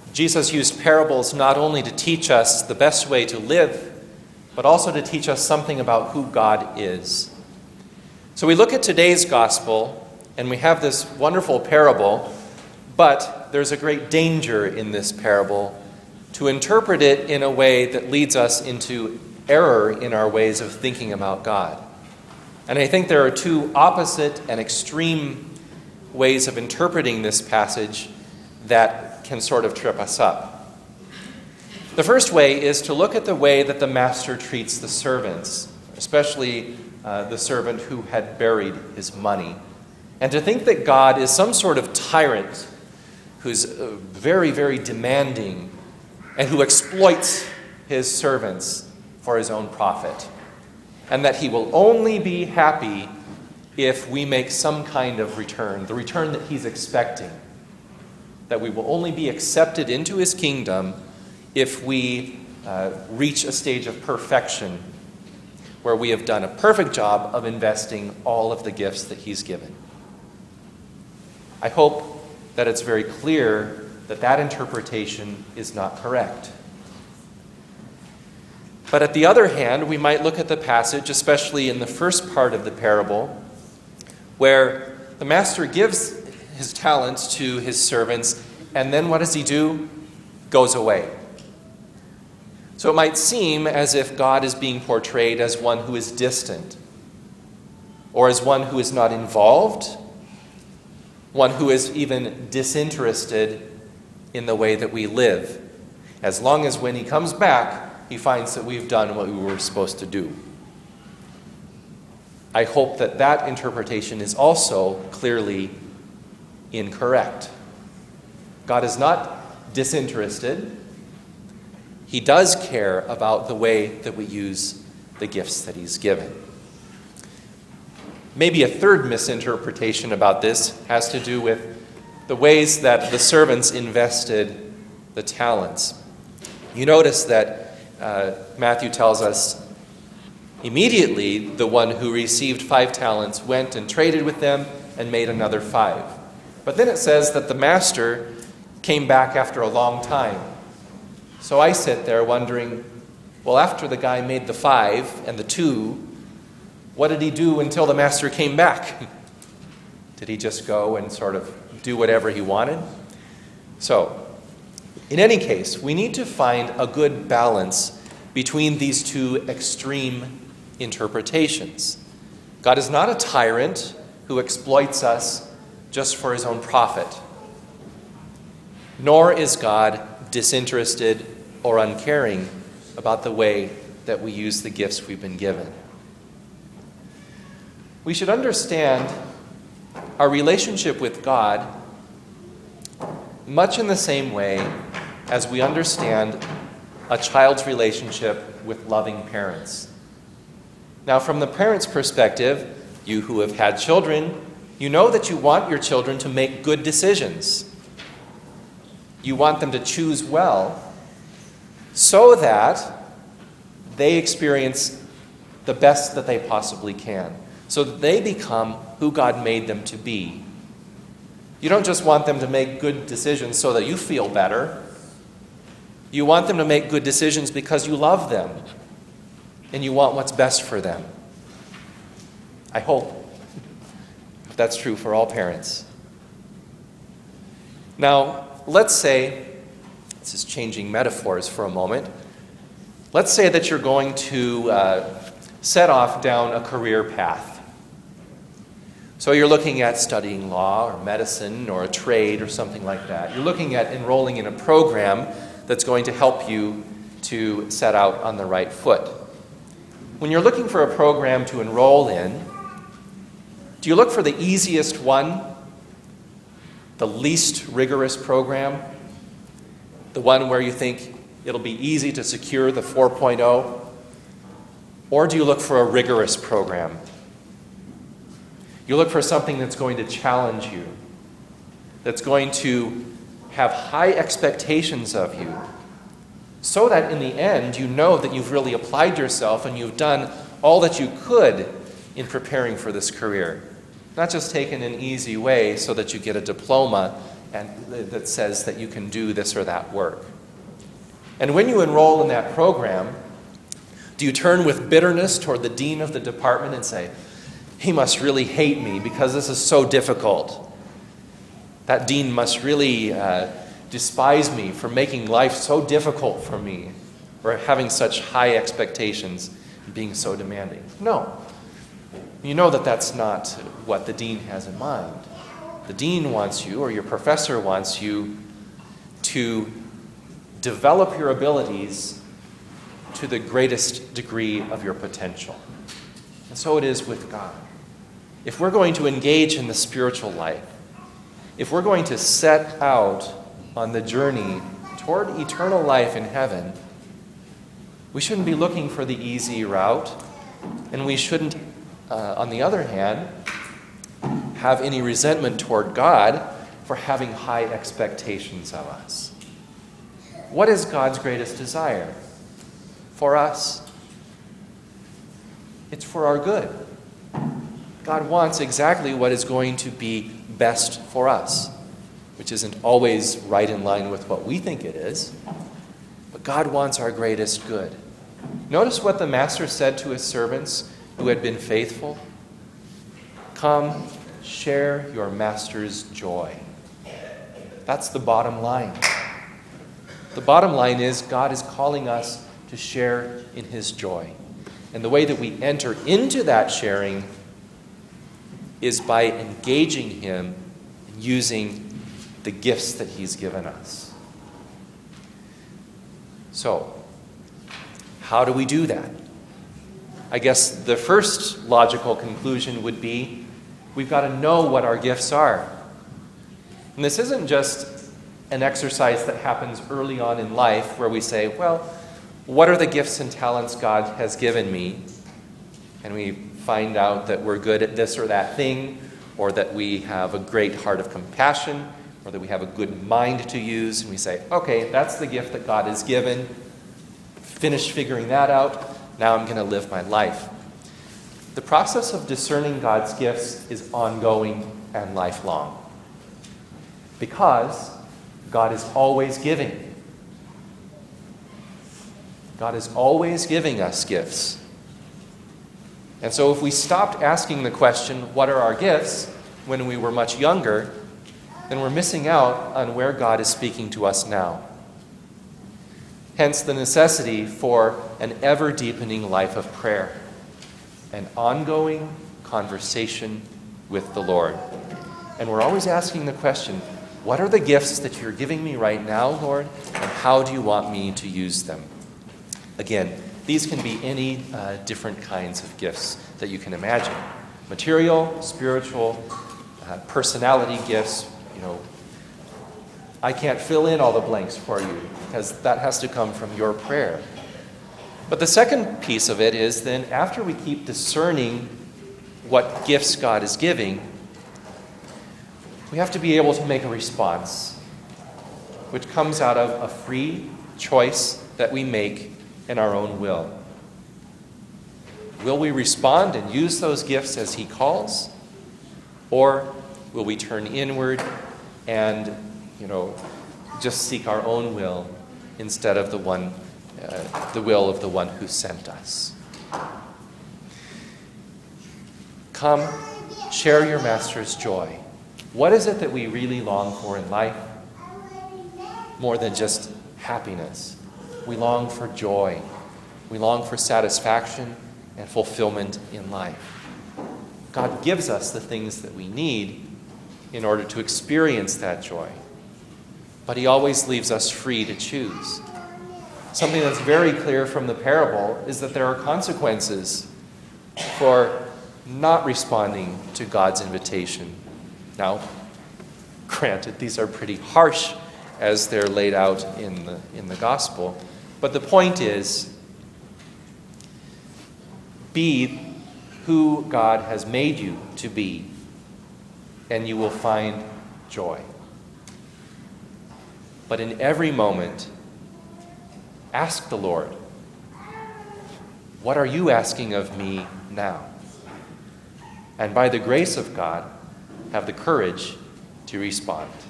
Jesus used parables not only to teach us the best way to live, but also to teach us something about who God is. So we look at today's gospel, and we have this wonderful parable, but there's a great danger in this parable to interpret it in a way that leads us into error in our ways of thinking about God. And I think there are two opposite and extreme ways of interpreting this passage that can sort of trip us up. The first way is to look at the way that the master treats the servants, especially the servant who had buried his money, and to think that God is some sort of tyrant who's very, very demanding and who exploits his servants for his own profit, and that he will only be happy if we make some kind of return, the return that he's expecting, that we will only be accepted into his kingdom if we reach a stage of perfection where we have done a perfect job of investing all of the gifts that he's given. I hope that it's very clear that that interpretation is not correct. But at the other hand, we might look at the passage, especially in the first part of the parable, where the master gives his talents to his servants, and then what does he do? Goes away. So it might seem as if God is being portrayed as one who is distant, or as one who is not involved, one who is even disinterested in the way that we live, as long as when he comes back, he finds that we've done what we were supposed to do. I hope that that interpretation is also clearly incorrect. God is not disinterested. He does care about the way that we use the gifts that he's given. Maybe a third misinterpretation about this has to do with the ways that the servants invested the talents. You notice that Matthew tells us immediately the one who received 5 talents went and traded with them and made another 5. But then it says that the master came back after a long time. So I sit there wondering, well, after the guy made the 5 and the 2, what did he do until the master came back? Did he just go and sort of do whatever he wanted? So, in any case, we need to find a good balance between these two extreme interpretations. God is not a tyrant who exploits us just for his own profit, nor is God disinterested or uncaring about the way that we use the gifts we've been given. We should understand our relationship with God much in the same way as we understand a child's relationship with loving parents. Now, from the parent's perspective, you who have had children, you know that you want your children to make good decisions. You want them to choose well so that they experience the best that they possibly can, so that they become who God made them to be. You don't just want them to make good decisions so that you feel better. You want them to make good decisions because you love them and you want what's best for them. I hope that's true for all parents. Now, let's say, this is changing metaphors for a moment. Let's say that you're going to set off down a career path. So you're looking at studying law or medicine or a trade or something like that. You're looking at enrolling in a program that's going to help you to set out on the right foot. When you're looking for a program to enroll in, do you look for the easiest one, the least rigorous program, the one where you think it'll be easy to secure the 4.0? Or do you look for a rigorous program? You look for something that's going to challenge you, that's going to have high expectations of you, so that in the end you know that you've really applied yourself and you've done all that you could in preparing for this career. Not just taken an easy way so that you get a diploma and that says that you can do this or that work. And when you enroll in that program, do you turn with bitterness toward the dean of the department and say, he must really hate me because this is so difficult? That dean must really despise me for making life so difficult for me, or having such high expectations and being so demanding. No. You know that that's not what the dean has in mind. The dean wants you, or your professor wants you, to develop your abilities to the greatest degree of your potential. And so it is with God. If we're going to engage in the spiritual life, if we're going to set out on the journey toward eternal life in heaven, we shouldn't be looking for the easy route, and we shouldn't, on the other hand, have any resentment toward God for having high expectations of us. What is God's greatest desire for us? It's for our good. God wants exactly what is going to be best for us, which isn't always right in line with what we think it is, but God wants our greatest good. Notice what the master said to his servants who had been faithful. Come, share your master's joy. That's the bottom line. The bottom line is God is calling us to share in his joy. And the way that we enter into that sharing is by engaging him and using the gifts that he's given us. So, how do we do that? I guess the first logical conclusion would be we've got to know what our gifts are. And this isn't just an exercise that happens early on in life where we say, well, what are the gifts and talents God has given me? And we find out that we're good at this or that thing, or that we have a great heart of compassion, or that we have a good mind to use, and we say, okay, that's the gift that God has given. Finished figuring that out, now I'm going to live my life. The process of discerning God's gifts is ongoing and lifelong, because God is always giving. God is always giving us gifts. And so if we stopped asking the question, what are our gifts, when we were much younger, then we're missing out on where God is speaking to us now. Hence the necessity for an ever-deepening life of prayer, an ongoing conversation with the Lord. And we're always asking the question, what are the gifts that you're giving me right now, Lord, and how do you want me to use them? Again, these can be any different kinds of gifts that you can imagine. Material, spiritual, personality gifts. I can't fill in all the blanks for you because that has to come from your prayer. But the second piece of it is then after we keep discerning what gifts God is giving, we have to be able to make a response, which comes out of a free choice that we make in our own will. Will we respond and use those gifts as he calls? Or will we turn inward and, just seek our own will instead of the will of the one who sent us? Come, share your master's joy. What is it that we really long for in life? More than just happiness. We long for joy. We long for satisfaction and fulfillment in life. God gives us the things that we need in order to experience that joy. But he always leaves us free to choose. Something that's very clear from the parable is that there are consequences for not responding to God's invitation. Now, granted, these are pretty harsh as they're laid out in the gospel, but the point is, be who God has made you to be, and you will find joy. But in every moment, ask the Lord, what are you asking of me now? And by the grace of God, have the courage to respond.